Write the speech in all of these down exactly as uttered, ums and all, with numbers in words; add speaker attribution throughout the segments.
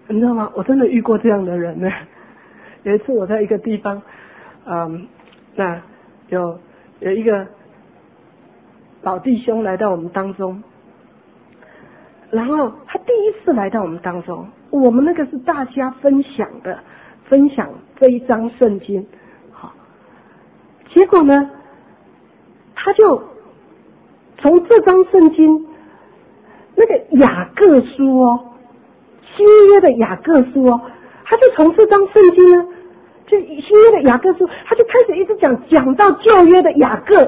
Speaker 1: 你知道吗？我真的遇过这样的人呢。有一次我在一个地方，嗯，那有有一个老弟兄来到我们当中，然后他第一次来到我们当中，我们那个是大家分享的，分享这一章圣经，好，结果呢，他就从这章圣经那个雅各书哦，新约的雅各书哦，他就从这章圣经呢，就新约的雅各书，他就开始一直讲讲到旧约的雅各，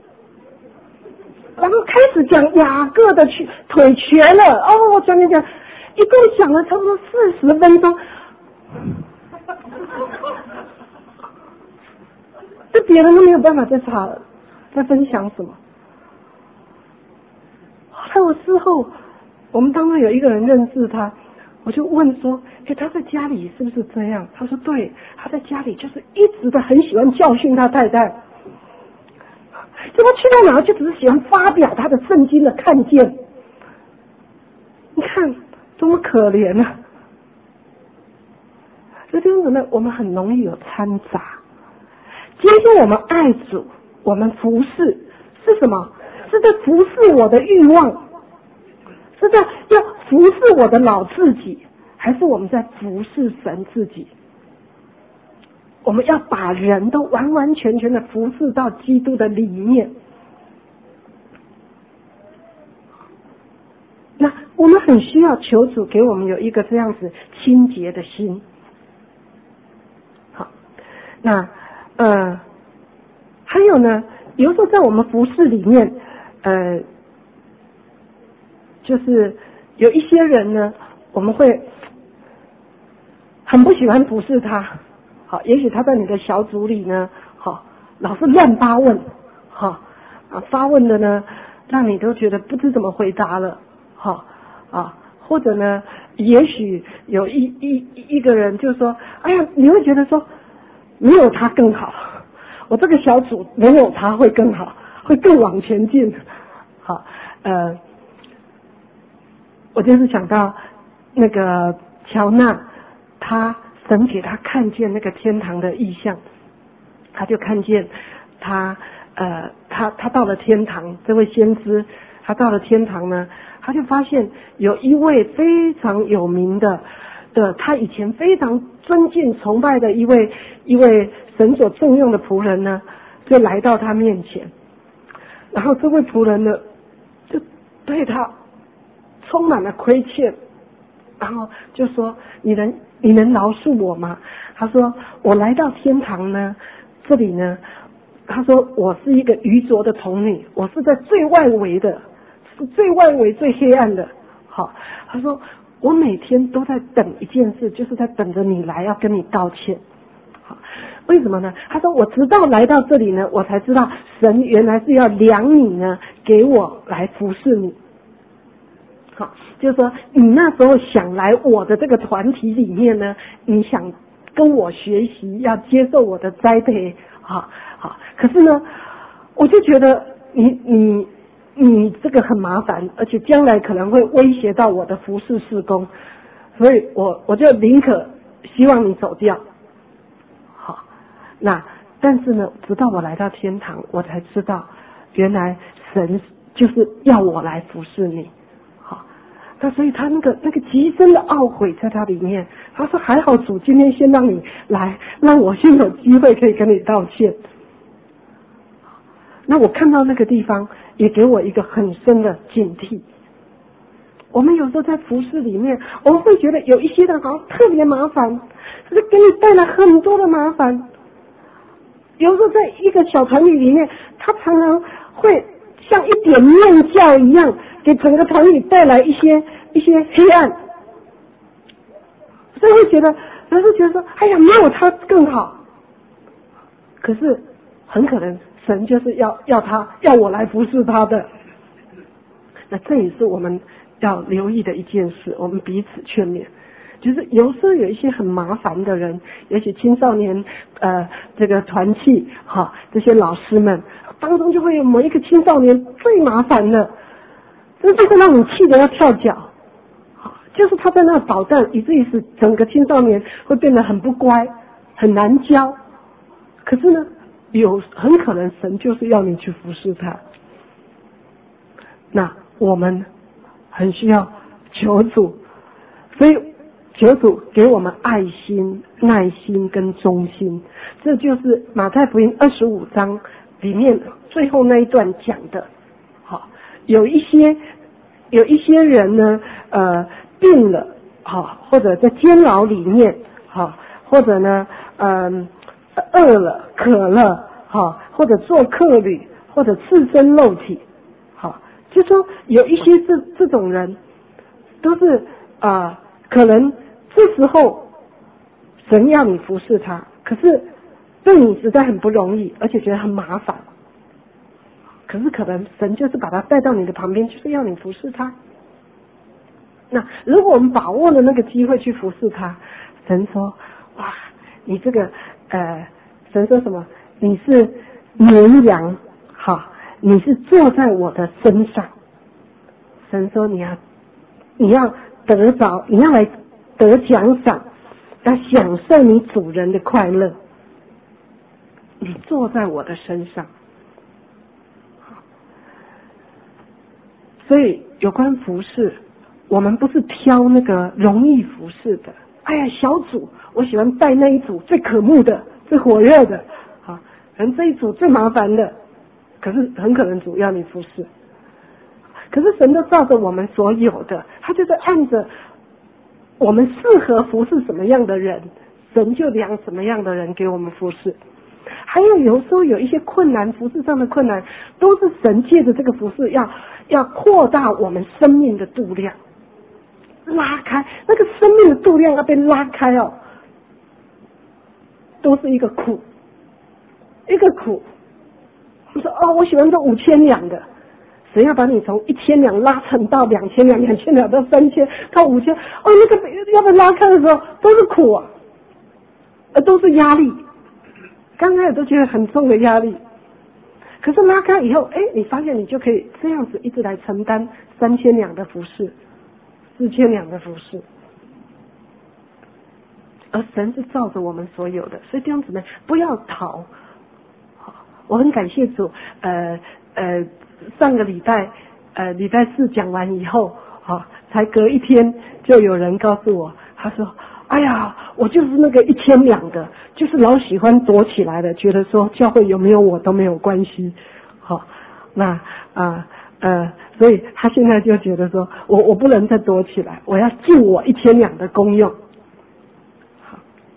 Speaker 1: 然后开始讲雅各的腿腿瘸了哦，讲讲讲，一共讲了差不多四十分钟，这别人都没有办法再查再分享什么。后来我事后，我们当中有一个人认识他，我就问说，哎，他在家里是不是这样？他说对，他在家里就是一直的很喜欢教训他太太，结果去到哪就只是喜欢发表他的圣经的看见。你看多么可怜啊！所以弟兄姊妹，我们很容易有掺杂。今天我们爱主，我们服侍是什么？是在服侍我的欲望，是在要服侍我的老自己，还是我们在服侍神自己？我们要把人都完完全全的服侍到基督的里面。那我们很需要求主给我们有一个这样子清洁的心。好，那呃，还有呢，有时候在我们服侍里面，呃，就是有一些人呢，我们会很不喜欢服侍他。好，也许他在你的小组里呢，好，老是乱发问，好啊，发问的呢，让你都觉得不知怎么回答了，好啊，或者呢，也许有一一一个人就说，哎呀，你会觉得说，没有他更好，我这个小组没有他会更好，会更往前进，好，呃，我就是想到那个乔纳，他。神给他看见那个天堂的意象，他就看见他呃他他到了天堂，这位先知他到了天堂呢，他就发现有一位非常有名的的他以前非常尊敬崇拜的一位一位神所重用的仆人呢，就来到他面前，然后这位仆人呢就对他充满了亏欠，然后就说你能你能饶恕我吗？他说我来到天堂呢，这里呢，他说我是一个愚拙的童女，我是在最外围的，是最外围最黑暗的。好，他说我每天都在等一件事，就是在等着你来要跟你道歉。好，为什么呢？他说我直到来到这里呢，我才知道神原来是要量你呢，给我来服侍你。好，就是说你那时候想来我的这个团体里面呢，你想跟我学习，要接受我的栽培，好好。可是呢，我就觉得你你你这个很麻烦，而且将来可能会威胁到我的服侍事工，所以我我就宁可希望你走掉。好，那但是呢，直到我来到天堂，我才知道，原来神就是要我来服侍你。那所以他那个那个极深的懊悔在他里面，他说还好主今天先让你来，让我先有机会可以跟你道歉。那我看到那个地方也给我一个很深的警惕。我们有时候在服事里面，我们会觉得有一些人好像特别麻烦，是给你带来很多的麻烦。有时候在一个小团体里面，他常常会像一点面教一样，给整个团体带来一些一些黑暗，所以会觉得，有时候觉得说，哎呀，没有他更好。可是很可能神就是要要他要我来服侍他的。那这也是我们要留意的一件事，我们彼此劝勉。就是有时候有一些很麻烦的人，也许青少年呃这个团契哈，这些老师们当中就会有某一个青少年最麻烦的，这就会让你气得要跳脚。好， 就是他在那捣蛋，以至于使整个青少年会变得很不乖，很难教。可是呢，有很可能神就是要你去服侍他。那我们很需要求主，所以求主给我们爱心、耐心跟忠心。这就是马太福音二十五章里面最后那一段讲的。好，有一些有一些人呢，呃，病了，好，或者在监牢里面，好，或者呢，嗯、呃，饿了、渴了，好，或者做客旅，或者赤身露体，好，就说有一些这这种人，都是啊、呃，可能这时候神要你服侍他，可是对你实在很不容易，而且觉得很麻烦。可是可能神就是把他带到你的旁边，就是要你服侍他。那如果我们把握了那个机会去服侍他，神说：哇，你这个呃，神说什么？你是绵羊，好，你是坐在我的身上。神说你要你要得着，你要来得奖赏，要享受你主人的快乐。你坐在我的身上。所以有关服侍，我们不是挑那个容易服侍的。哎呀，小组我喜欢带那一组最可慕的、最火热的，啊，可能这一组最麻烦的，可是很可能主要你服侍。可是神都照着我们所有的，他就是按着我们适合服侍什么样的人，神就量什么样的人给我们服侍。还有有时候有一些困难，服侍上的困难，都是神借着这个服侍要要扩大我们生命的度量，拉开那个生命的度量要被拉开哦，都是一个苦，一个苦。你说哦，我喜欢做五千两的，神要把你从一千两拉成到两千两，两千两到三千，到五千，哦，那个要被拉开的时候都是苦啊，呃，都是压力。刚开始都觉得很重的压力，可是拉开以后，哎，你发现你就可以这样子一直来承担三千两的服侍，四千两的服侍，而神是照着我们所有的，所以弟兄姊妹不要逃。我很感谢主，呃呃，上个礼拜呃礼拜四讲完以后，好、哦，才隔一天就有人告诉我，他说。哎呀，我就是那个一千两的，就是老喜欢躲起来的，觉得说教会有没有我都没有关系。好、哦，那啊 呃, 呃，所以他现在就觉得说我我不能再躲起来，我要尽我一千两的功用。好，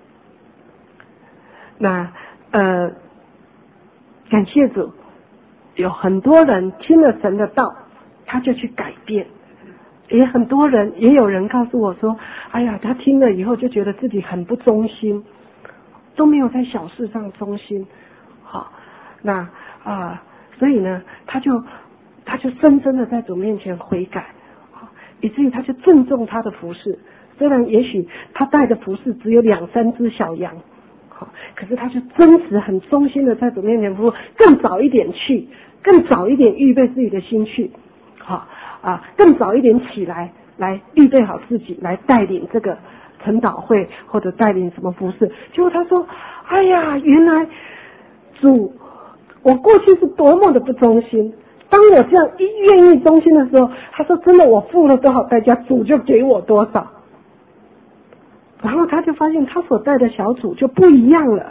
Speaker 1: 那呃，感谢主，有很多人听了神的道，他就去改变。也很多人，也有人告诉我说，哎呀，他听了以后就觉得自己很不忠心，都没有在小事上忠心。好，那啊、呃，所以呢，他就他就深深的在主面前悔改，以至于他就郑重他的服侍。虽然也许他带的服侍只有两三只小羊，好，可是他就真实很忠心的在主面前服侍，更早一点去，更早一点预备自己的心去。好啊，更早一点起来，来预备好自己，来带领这个晨祷会或者带领什么服事。结果他说：“哎呀，原来主，我过去是多么的不忠心。当我这样一愿意忠心的时候，他说真的，我付了多少代价，主就给我多少。”然后他就发现他所带的小组就不一样了，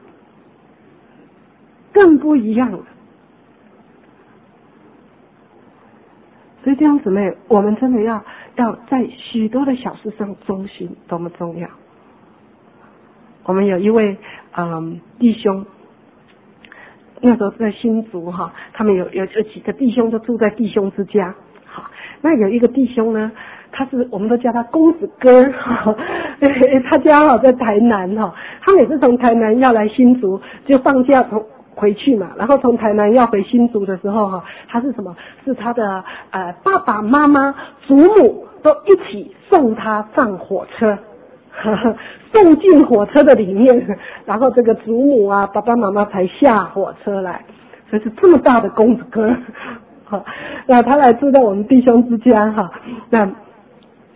Speaker 1: 更不一样了。所以弟兄姊妹，我们真的要要在许多的小事上忠心，多么重要！我们有一位嗯弟兄，那时候在新竹哈，他们有有有几个弟兄都住在弟兄之家。好，那有一个弟兄呢，他是我们都叫他公子哥哈，他家哈在台南哈，他每次从台南要来新竹，就放假从。回去嘛，然后从台南要回新竹的时候哈，他是什么？是他的呃爸爸妈妈、祖母都一起送他上火车，呵呵送进火车的里面，然后这个祖母啊、爸爸妈妈才下火车来，所以是这么大的公子哥，好，那他来住在我们弟兄之家哈，那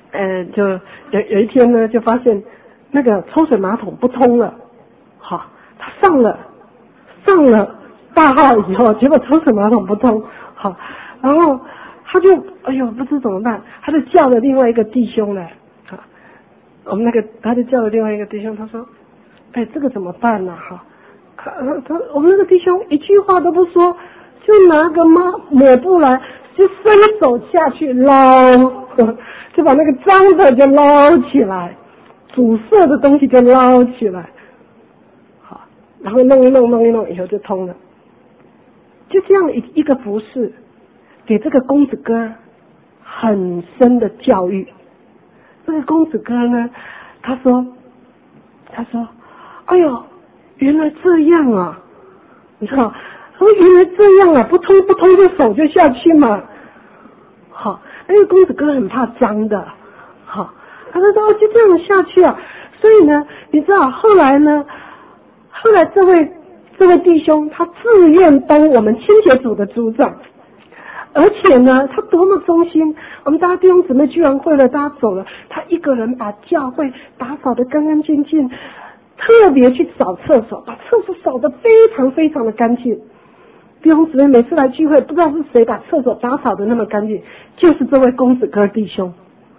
Speaker 1: 呃，就有有一天呢，就发现那个抽水马桶不通了，好，他上了上了大号以后，结果抽水马桶不通，好，然后他就哎呦不知怎么办，他就叫了另外一个弟兄来，啊，我们那个他就叫了另外一个弟兄，他说，哎，这个怎么办呢？哈，他他我们那个弟兄一句话都不说，就拿个抹抹布来，就伸手下去捞，就把那个脏的就捞起来，阻塞的东西就捞起来，好，然后弄一弄弄一弄以后就通了。就这样一一个服事，给这个公子哥很深的教育。这个公子哥呢，他说，他说，哎呦，原来这样啊，你知道，说原来这样啊，不通不通就手就下去嘛。好，因为公子哥很怕脏的，好，他就说哦就这样下去啊。所以呢，你知道后来呢，后来这位这位弟兄他自愿当我们清洁组的组长，而且呢，他多么忠心！我们大家弟兄姊妹聚完会了，大家走了，他一个人把教会打扫得干干净净，特别去扫厕所，把厕所扫得非常非常的干净。弟兄姊妹每次来聚会，不知道是谁把厕所打扫得那么干净，就是这位公子哥弟兄。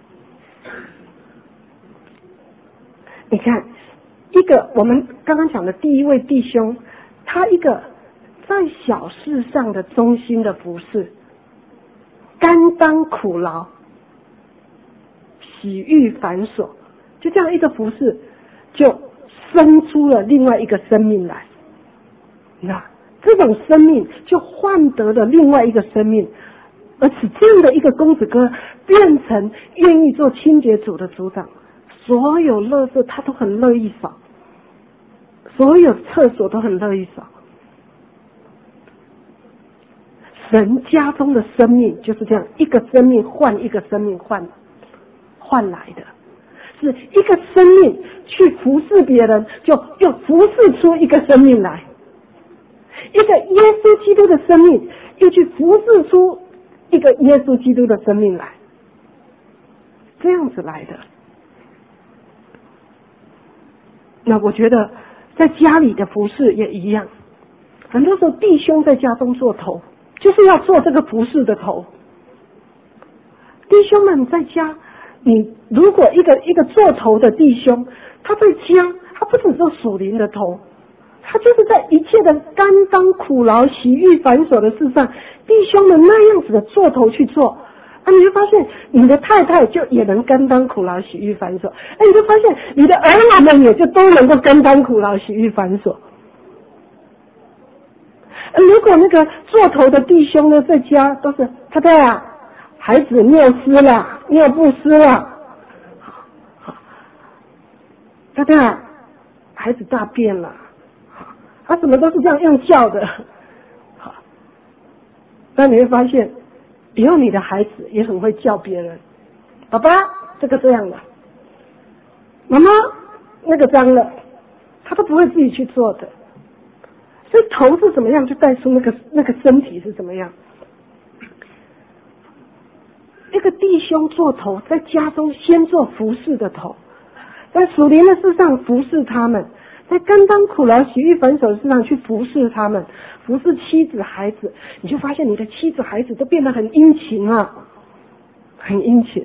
Speaker 1: 你看，一个我们刚刚讲的第一位弟兄，他一个在小事上的忠心的服事，甘当苦劳，喜遇繁琐，就这样一个服事，就生出了另外一个生命来。那这种生命就换得了另外一个生命，而使这样的一个公子哥变成愿意做清洁组的组长，所有垃圾他都很乐意扫，所有厕所都很乐意扫。神家中的生命就是这样，一个生命换一个生命换换来的，是一个生命去服侍别人，就又服侍出一个生命来。一个耶稣基督的生命又去服侍出一个耶稣基督的生命来，这样子来的。那我觉得在家里的服侍也一样，很多时候弟兄在家中做头，就是要做这个服侍的头。弟兄们在家，你如果一个一个做头的弟兄，他在家他不只做属灵的头，他就是在一切的甘当苦劳喜遇繁琐的事上，弟兄们那样子的做头去做，啊，你就发现你的太太就也能甘当苦劳喜遇繁琐，哎，你就发现你的儿女们也就都能够甘当苦劳喜遇繁琐。如果那个做头的弟兄呢，在家都是太太啊，孩子尿湿了，尿不湿了，好，好，太太啊，孩子大便了。他什么都是这样用叫的，好，那你会发现，以后你的孩子也很会叫别人，爸爸这个这样了，妈妈那个脏了，他都不会自己去做的。所以头是怎么样，就带出那个那个身体是怎么样。一个弟兄做头，在家中先做服侍的头，在属灵的事上服侍他们。在甘当苦劳喜遇繁琐的事上去服侍他们，服侍妻子孩子，你就发现你的妻子孩子都变得很殷勤啊，很殷勤。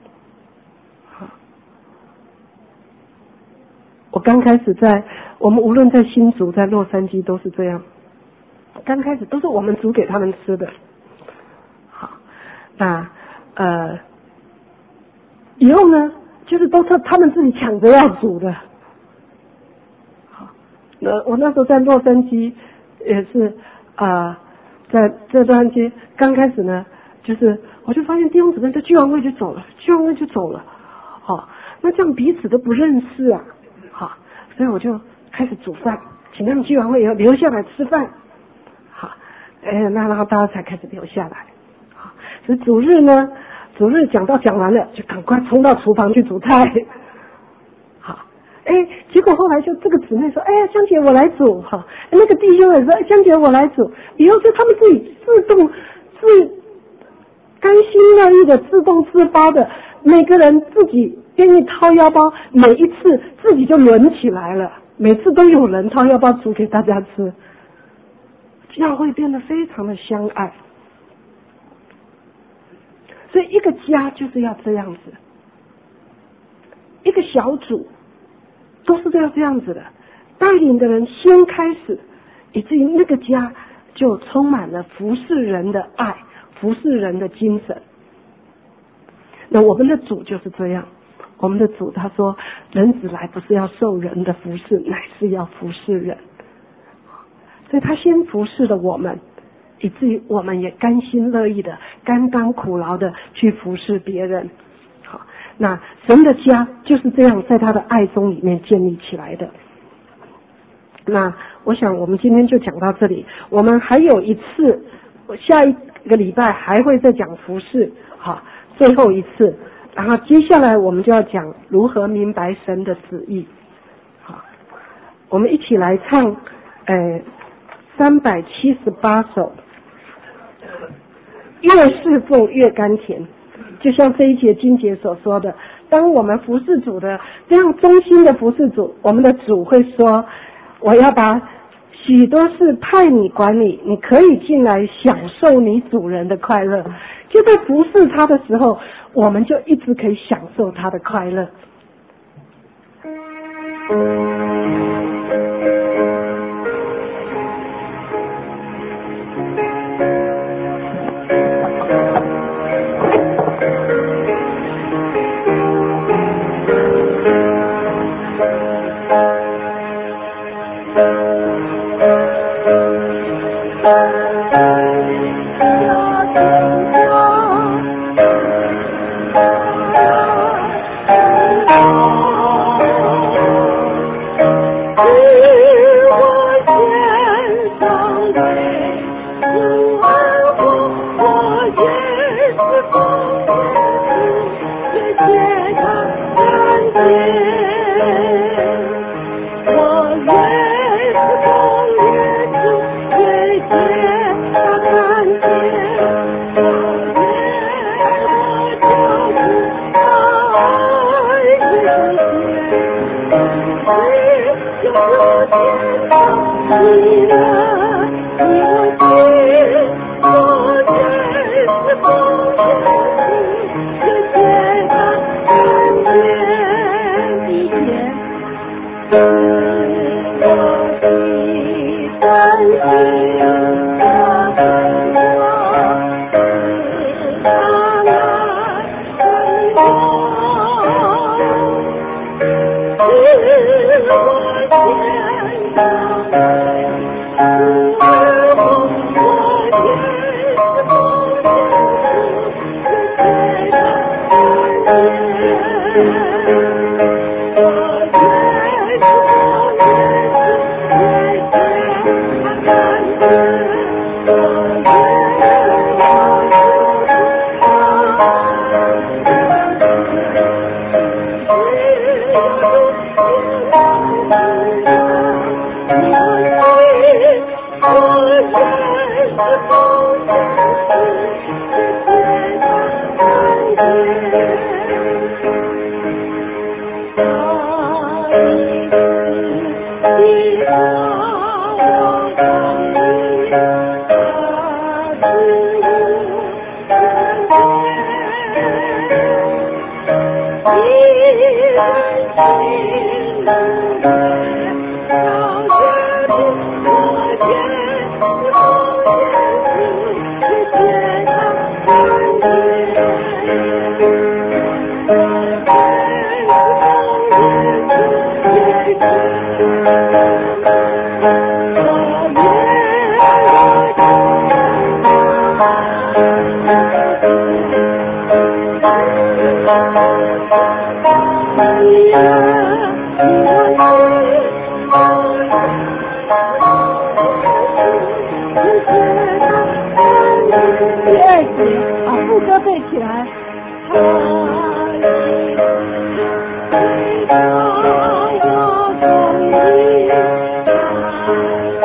Speaker 1: 我刚开始在我们无论在新竹在洛杉矶都是这样，刚开始都是我们煮给他们吃的。好，那呃以后呢，就是都是他们自己抢着要煮的。那我那时候在洛杉矶也是啊、呃，在这洛杉矶刚开始呢，就是我就发现弟兄姊妹在聚完会就走了，聚完会就走了，好，那这样彼此都不认识啊，好，所以我就开始煮饭，请他们聚完会以后留下来吃饭，好，哎，那然后大家才开始留下来，好，所以主日呢，主日讲到讲完了，就赶快冲到厨房去煮菜。哎，结果后来就这个姊妹说，哎呀，江姐我来煮哈，那个弟兄也说，哎，江姐我来煮，以后就他们自己自动自甘心乐意的、自动自发的，每个人自己愿意掏腰包，每一次自己就轮起来了，每次都有人掏腰包煮给大家吃，这样会变得非常的相爱。所以一个家就是要这样子，一个小组都是这样这样子的，带领的人先开始，以至于那个家就充满了服侍人的爱，服侍人的精神。那我们的主就是这样，我们的主他说，人子来不是要受人的服侍，乃是要服侍人。所以他先服侍了我们，以至于我们也甘心乐意的、甘当苦劳的去服侍别人。好，那神的家就是这样在他的爱中里面建立起来的。那我想我们今天就讲到这里，我们还有一次，下一个礼拜还会再讲服事，好，最后一次，然后接下来我们就要讲如何明白神的旨意。好，我们一起来唱呃三百七十八首，越侍奉越甘甜。就像这一节经节所说的，当我们服侍主的这样忠心的服侍主，我们的主会说，我要把许多事派你管理，你可以进来享受你主人的快乐。就在服侍他的时候，我们就一直可以享受他的快乐。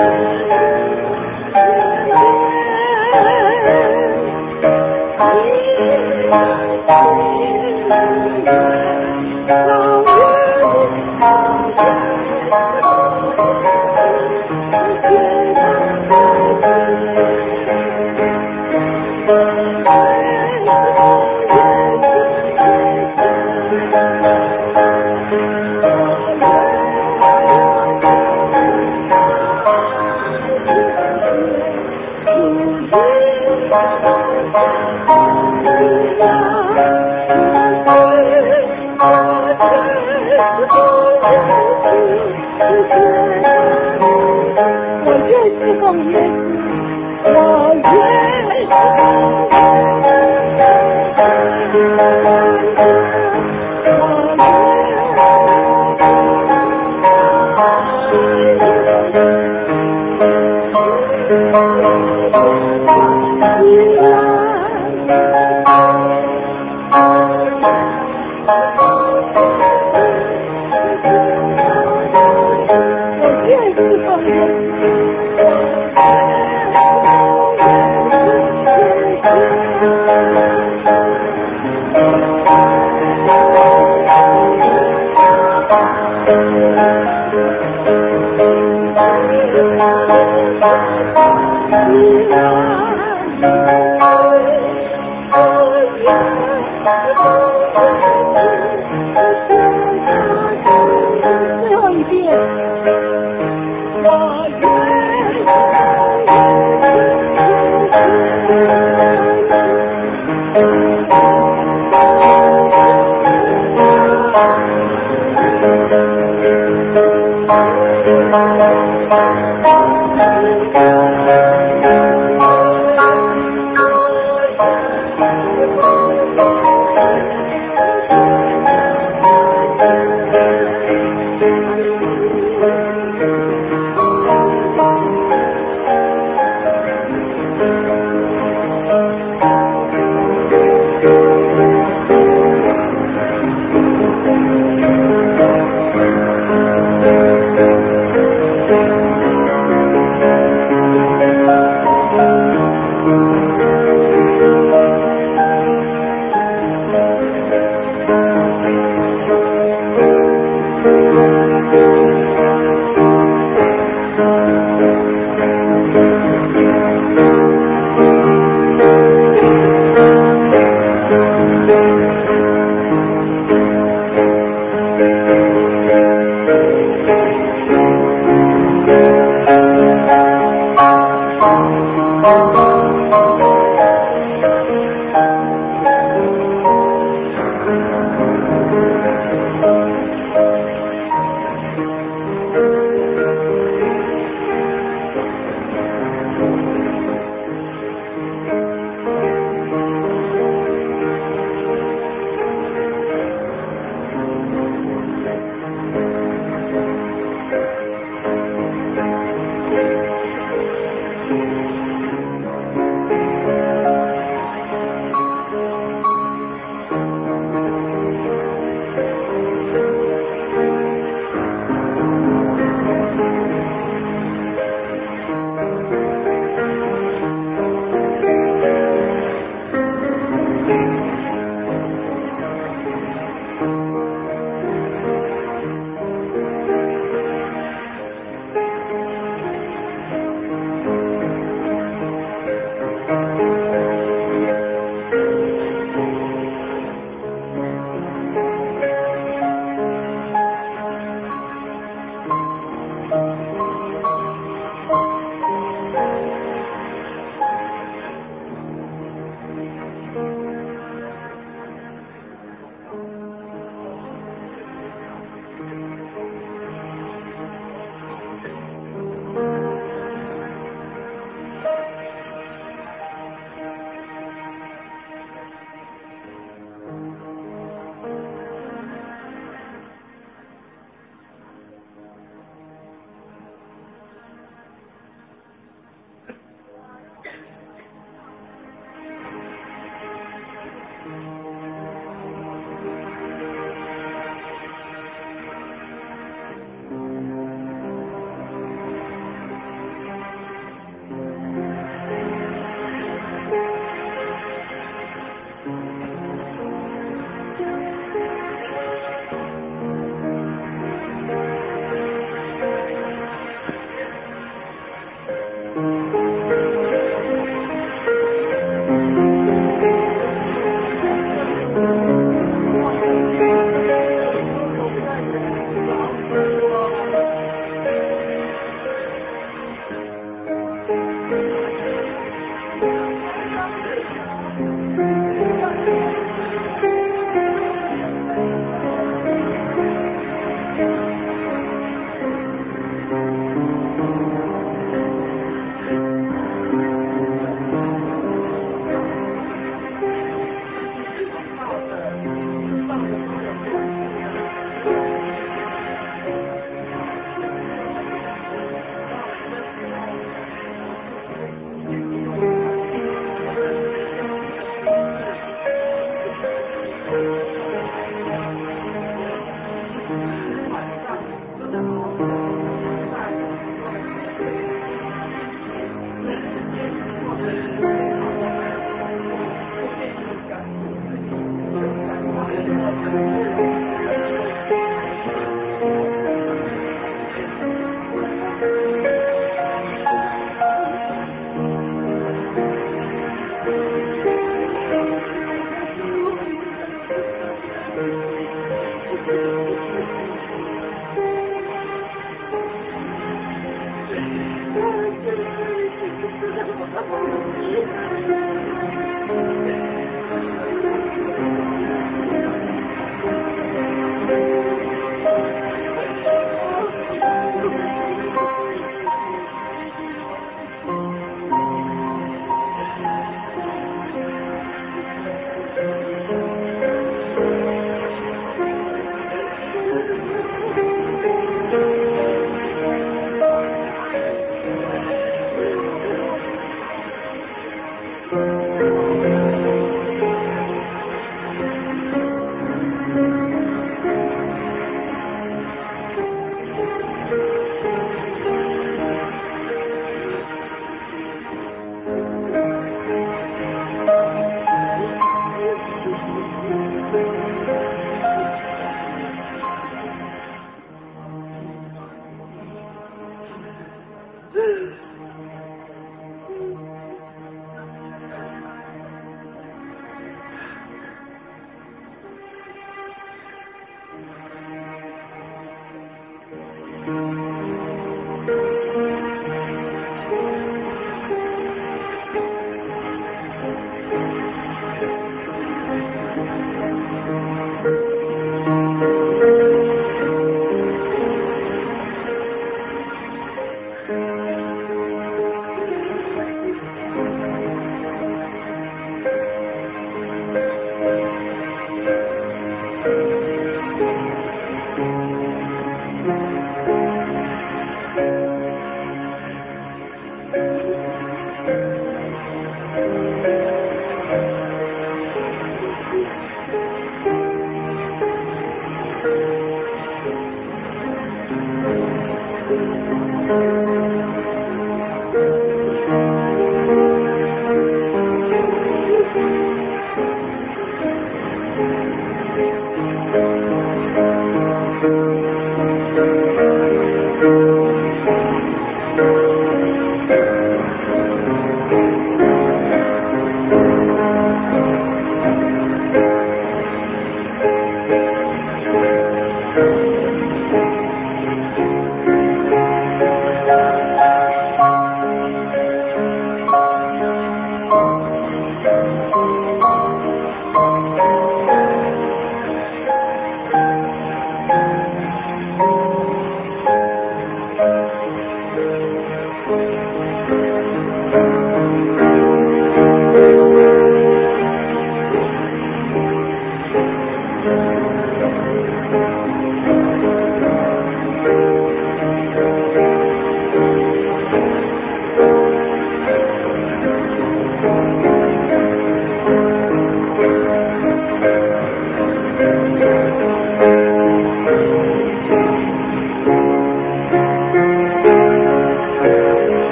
Speaker 2: Oh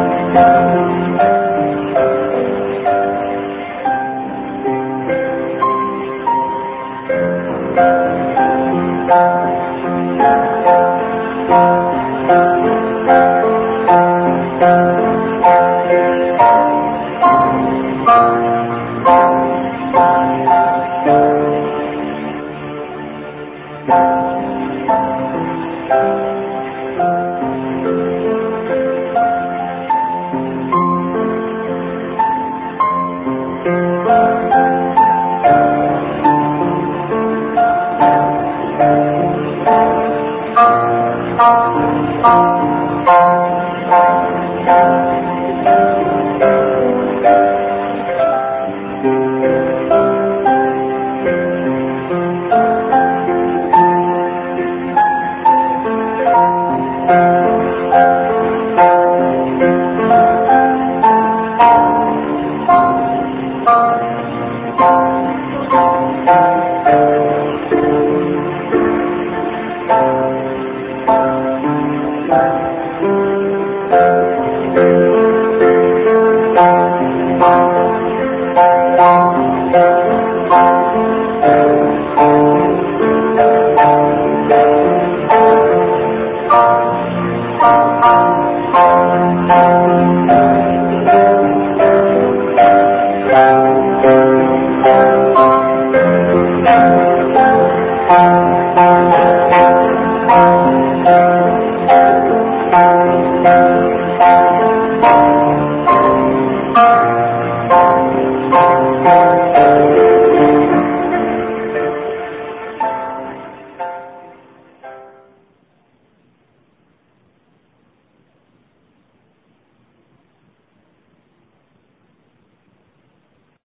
Speaker 2: Thank you.